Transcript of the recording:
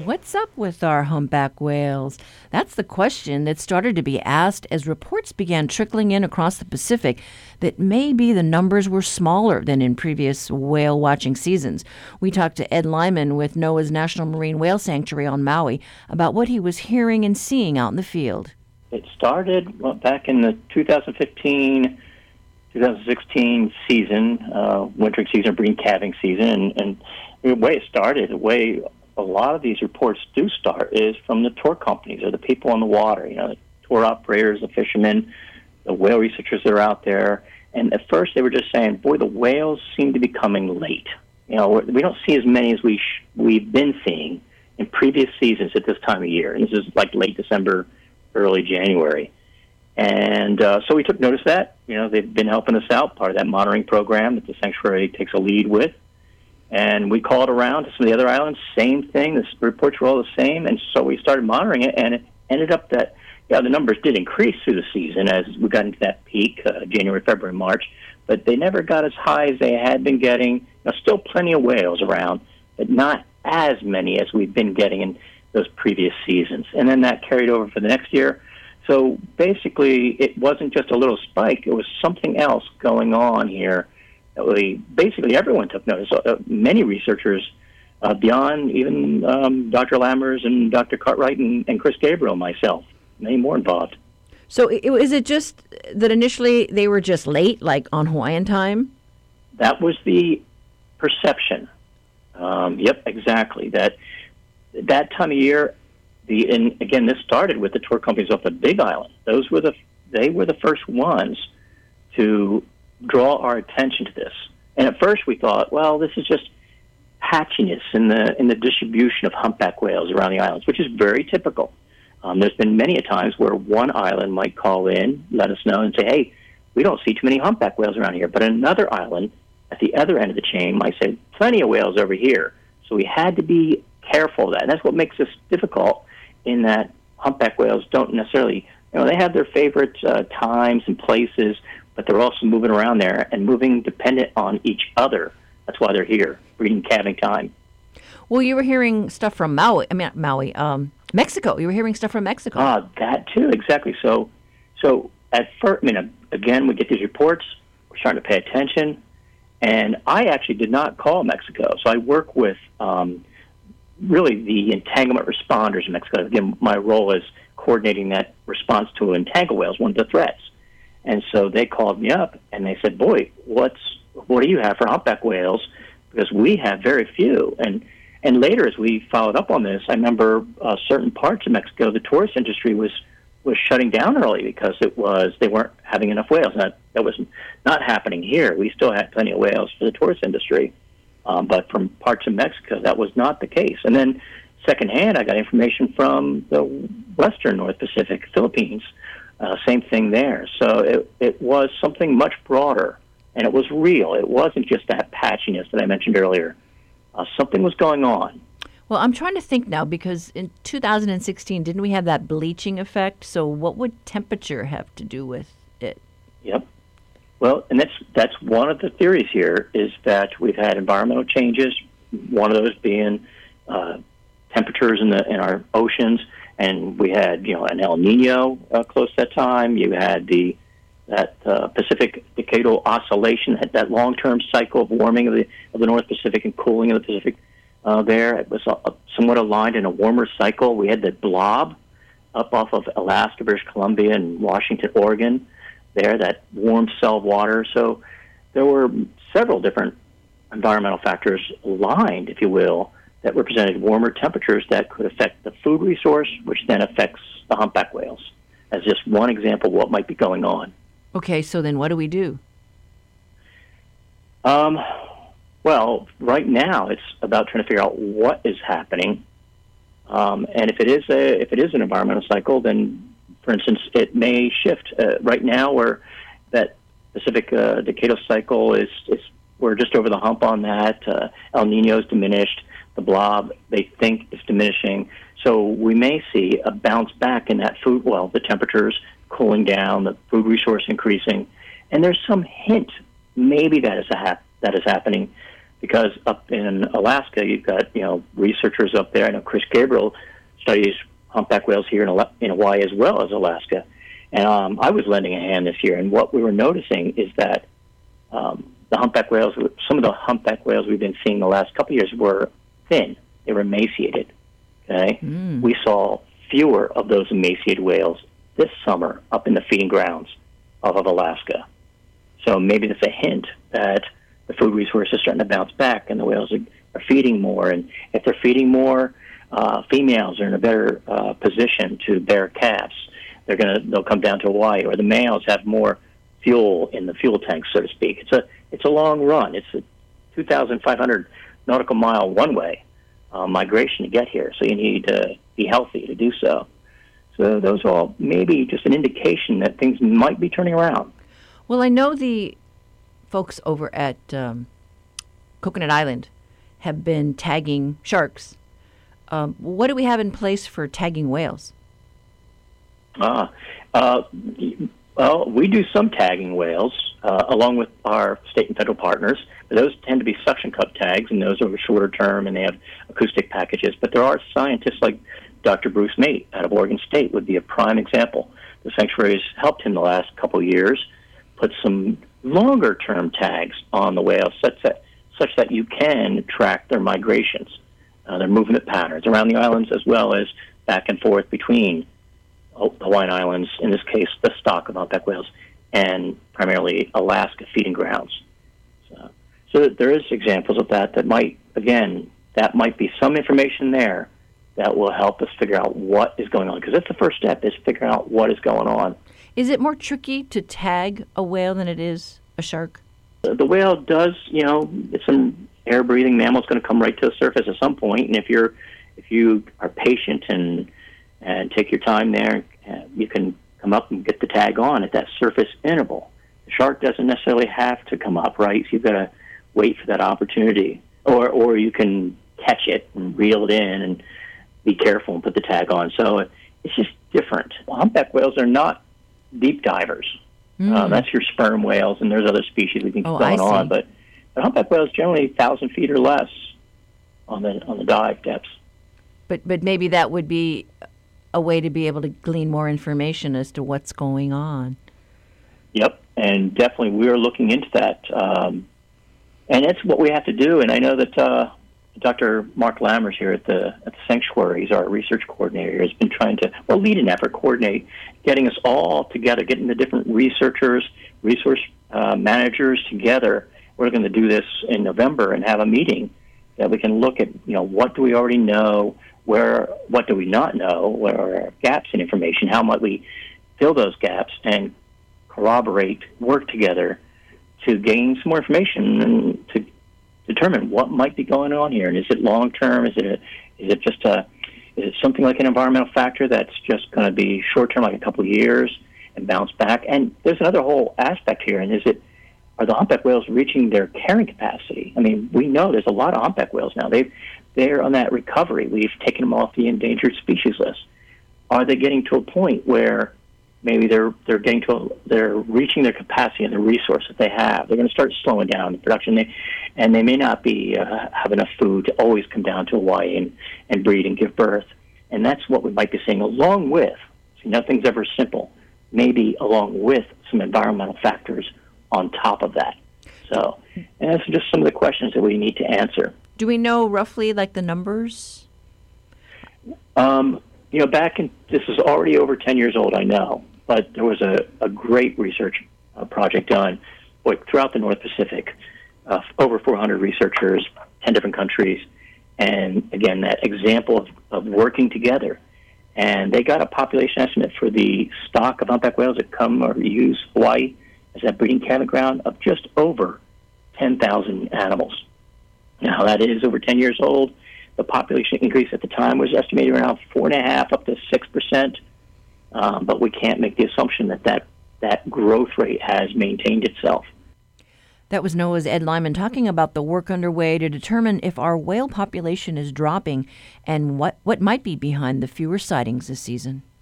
What's up with our humpback whales? That's the question that started to be asked as reports began trickling in across the Pacific that maybe the numbers were smaller than in previous whale watching seasons. We talked to Ed Lyman with NOAA's National Marine Whale Sanctuary on Maui about what he was hearing and seeing out in the field. It started back in the 2015 2016 season, wintering season, breeding calving season, and the way it started, the way a lot of these reports do start is from the tour companies or the people on the water, the tour operators, the fishermen, the whale researchers that are out there. And at first they were just saying, boy, the whales seem to be coming late. We don't see as many as we've been seeing in previous seasons at this time of year. And this is like late December, early January. And so we took notice of that. They've been helping us out, part of that monitoring program that the sanctuary takes a lead with. And we called around to some of the other islands, same thing. The reports were all the same. And so we started monitoring it, and it ended up that, the numbers did increase through the season as we got into that peak, January, February, March. But they never got as high as they had been getting. Still plenty of whales around, but not as many as we've been getting in those previous seasons. And then that carried over for the next year. So basically, it wasn't just a little spike. It was something else going on here. Basically, everyone took notice. Many researchers, beyond even Dr. Lammers and Dr. Cartwright and Chris Gabriel, myself, many more involved. So is it just that initially they were just late, like on Hawaiian time? That was the perception. Yep, exactly. That time of year, and again, this started with the tour companies off the Big Island. They were the first ones to draw our attention to this. And at first we thought, well, this is just patchiness in the distribution of humpback whales around the islands, which is very typical. There's been many a times where one island might call in, let us know, and say, hey, we don't see too many humpback whales around here. But another island at the other end of the chain might say, plenty of whales over here. So we had to be careful of that. And that's what makes this difficult, in that humpback whales don't necessarily, they have their favorite times and places, but they're also moving around there and moving dependent on each other. That's why they're here, breeding calving time. Well, you were hearing stuff from Mexico. You were hearing stuff from Mexico. That too, exactly. So at first, again, we get these reports. We're starting to pay attention. And I actually did not call Mexico. So I work with really the entanglement responders in Mexico. Again, my role is coordinating that response to entangled whales, one of the threats. And so they called me up, and they said, boy, what do you have for humpback whales? Because we have very few. And later, as we followed up on this, I remember certain parts of Mexico, the tourist industry was shutting down early because they weren't having enough whales. That was not happening here. We still had plenty of whales for the tourist industry. But from parts of Mexico, that was not the case. And then secondhand, I got information from the western North Pacific, Philippines. Same thing there. So it was something much broader, and it was real. It wasn't just that patchiness that I mentioned earlier. Something was going on. Well, I'm trying to think now, because in 2016, didn't we have that bleaching effect? So what would temperature have to do with it? Yep. Well, and that's one of the theories here, is that we've had environmental changes, one of those being temperatures in our oceans. And we had, an El Nino close to that time. You had that Pacific Decadal Oscillation, that long-term cycle of warming of the North Pacific and cooling of the Pacific there. It was somewhat aligned in a warmer cycle. We had the blob up off of Alaska, British Columbia, and Washington, Oregon there, that warm cell of water. So there were several different environmental factors aligned, if you will, that represented warmer temperatures that could affect the food resource, which then affects the humpback whales, as just one example of what might be going on. Okay, so then what do we do? Well, right now it's about trying to figure out what is happening, and if it is an environmental cycle, then, for instance, it may shift. Right now, where that Pacific decadal cycle is we're just over the hump on that. El Nino's diminished. The blob, they think, is diminishing. So we may see a bounce back in that food, the temperatures cooling down, the food resource increasing. And there's some hint maybe that is happening. because up in Alaska, you've got, researchers up there. I know Chris Gabriel studies humpback whales here in Hawaii as well as Alaska. And I was lending a hand this year, and what we were noticing is that the humpback whales, some of the humpback whales we've been seeing the last couple of years were thin. They were emaciated. Okay, we saw fewer of those emaciated whales this summer up in the feeding grounds of Alaska. So maybe that's a hint that the food resource is starting to bounce back, and the whales are feeding more. And if they're feeding more, females are in a better position to bear calves. They'll come down to Hawaii, or the males have more fuel in the fuel tank, so to speak. It's a long run. It's a 2,500 nautical mile one-way migration to get here, so you need to be healthy to do so. So those are all maybe just an indication that things might be turning around. Well, I know the folks over at Coconut Island have been tagging sharks. What do we have in place for tagging whales? Well, we do some tagging whales along with our state and federal partners. But those tend to be suction cup tags, and those are shorter term, and they have acoustic packages. But there are scientists like Dr. Bruce Mate out of Oregon State would be a prime example. The sanctuary has helped him the last couple of years put some longer-term tags on the whales such that you can track their migrations, their movement patterns around the islands, as well as back and forth between Hawaiian Islands, in this case, the stock of humpback whales, and primarily Alaska feeding grounds. So there is examples of that might be some information there that will help us figure out what is going on, because that's the first step, is figuring out what is going on. Is it more tricky to tag a whale than it is a shark? The whale does, it's an air-breathing mammal. It's going to come right to the surface at some point, and if you are patient and take your time there, you can come up and get the tag on at that surface interval. The shark doesn't necessarily have to come up, right? So you've got to wait for that opportunity, or you can catch it and reel it in and be careful and put the tag on. So it's just different. Humpback whales are not deep divers. That's your sperm whales, and there's other species we think going on. But humpback whales generally 1,000 feet or less on the dive depths. But maybe that would be a way to be able to glean more information as to what's going on. Yep, and definitely we are looking into that. And it's what we have to do. And I know that Dr. Mark Lammers here at the sanctuary, he's our research coordinator, has been trying to lead an effort, coordinate, getting us all together, getting the different researchers, resource managers together. We're going to do this in November and have a meeting that we can look at, what do we already know, what do we not know, where are gaps in information, how might we fill those gaps and corroborate, work together to gain some more information and to determine what might be going on here. And is it long term? Is it something like an environmental factor that's just going to be short term, like a couple of years, and bounce back? And there's another whole aspect here, and are the humpback whales reaching their carrying capacity? I mean, we know there's a lot of humpback whales now. They're on that recovery. We've taken them off the endangered species list. Are they getting to a point where maybe they're reaching their capacity and the resource that they have? They're going to start slowing down the production, and they may not be have enough food to always come down to Hawaii and breed and give birth. And that's what we might be seeing, along with, nothing's ever simple, maybe along with some environmental factors on top of that. So, and that's just some of the questions that we need to answer. Do we know roughly the numbers? This is already over 10 years old, I know, but there was a great research project done throughout the North Pacific, over 400 researchers, 10 different countries, and again, that example of working together. And they got a population estimate for the stock of humpback whales that come or use Hawaii as that breeding calving ground of just over 10,000 animals. Now, that is over 10 years old. The population increase at the time was estimated around 4.5% up to 6%, but we can't make the assumption that growth rate has maintained itself. That was NOAA's Ed Lyman talking about the work underway to determine if our whale population is dropping and what might be behind the fewer sightings this season.